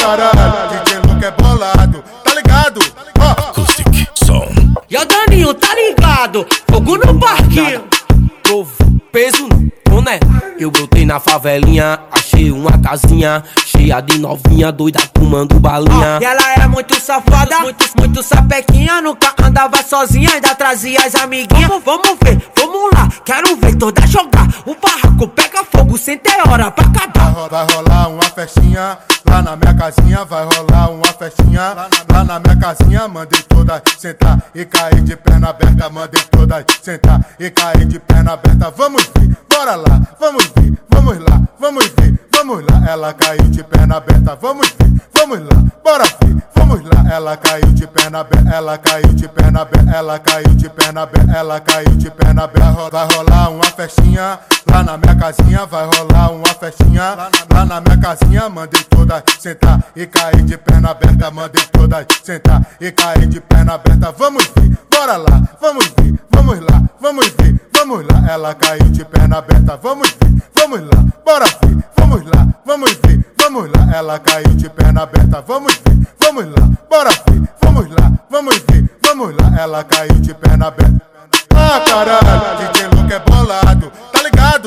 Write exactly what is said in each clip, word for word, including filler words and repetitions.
caralho, D J Luke é bolado, tá ligado? Ó, Acoustic Som. E o Daninho, tá ligado? Fogo no parquinho. Novo, peso no boné. Eu brotei na favelinha, achei uma casinha cheia de novinha, doida fumando balinha. E ela era muito safada, muito, muito sapequinha. Nunca andava sozinha, ainda trazia as amiguinhas. Vamos, vamos ver, vamos lá, quero ver toda jogar. O barraco pega fogo sem ter hora pra acabar. Vai, vai rolar uma festinha lá na minha casinha, vai rolar uma festinha lá na, lá na minha casinha. Mandei todas sentar e cair de perna aberta, mandei todas sentar e cair de perna aberta. Vamos ver, bora lá, vamos ver, vamos lá, vamos ver, vamos lá. Ela caiu de perna aberta, vamos ver, vamos lá, bora ver, vamos lá. Ela caiu de perna aberta, ela caiu de perna aberta, ela caiu de perna aberta, ela caiu de perna aberta. Vai rolar uma festinha lá na minha casinha, vai rolar uma festinha lá na, lá na minha casinha. Mandei todas sentar e cair de perna aberta, mandei todas sentar e cair de perna aberta. Vamos ver, bora lá, vamos ver, vamos lá, vamos ver, vamos lá. Ela caiu de perna aberta, vamos ver, vamos lá, bora ver, vamos lá, vamos ver, vamos lá. Ela caiu de perna aberta, vamos ver, vamos lá, bora ver, vamos lá, vamos ver, vamos lá. Ela caiu de perna aberta. Ah, caralho, D J Luke é bolado, tá ligado?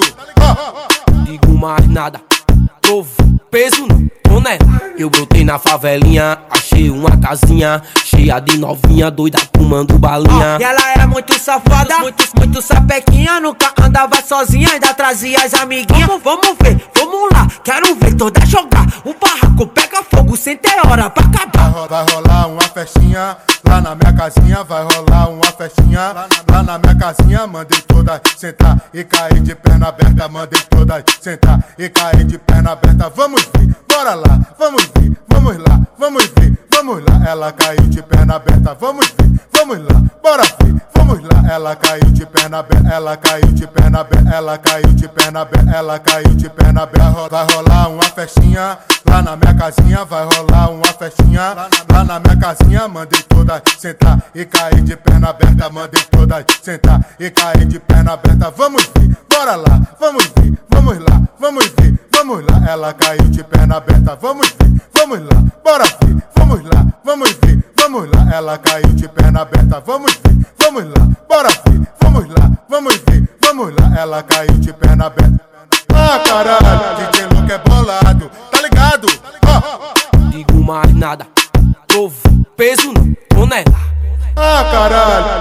Ó, Digo mais nada, novo, peso no boné. Eu brotei na favelinha, achei uma casinha cheia de novinha, doida fumando balinha. E ela era muito safada, muito, muito sapequinha. Nunca andava sozinha, ainda trazia as amiguinhas. Vamos, vamos ver, vamos lá, quero ver toda jogar. O barraco pega fogo sem ter hora pra acabar. Vai, vai rolar uma festinha lá na minha casinha, vai rolar uma festinha lá na, lá na minha casinha. Mandei todas sentar e cair de perna aberta, mandei todas sentar e cair de perna aberta. Vamos ver, bora lá, vamos ver, vamos lá, vamos ver, vamos lá. Ela caiu de perna aberta, vamos ver, vamos lá, bora ver, vamos lá. Ela caiu de perna aberta, ela caiu de perna aberta, ela caiu de perna aberta, ela caiu de perna aberta. Vai rolar uma festinha lá na minha casinha, vai rolar uma festinha lá na, lá na minha casinha. Mandei todas sentar e cair de perna aberta, mandei todas sentar e cair de perna aberta. Vamos ver, bora lá, vamos ver, vamos lá, vamos ver, vamos lá. Ela caiu de perna aberta, vamos ver, vamos lá, bora ver, vamos lá, vamos ver, vamos lá. Ela caiu de perna aberta, vamos ver, vamos lá, bora ver, vamos lá, vamos ver, vamos lá. Ela caiu de perna aberta. Ah, caralho, D J Luke é bolado, tá ligado? Ó, Digo mais nada, novo, peso no boné. ah, caralho.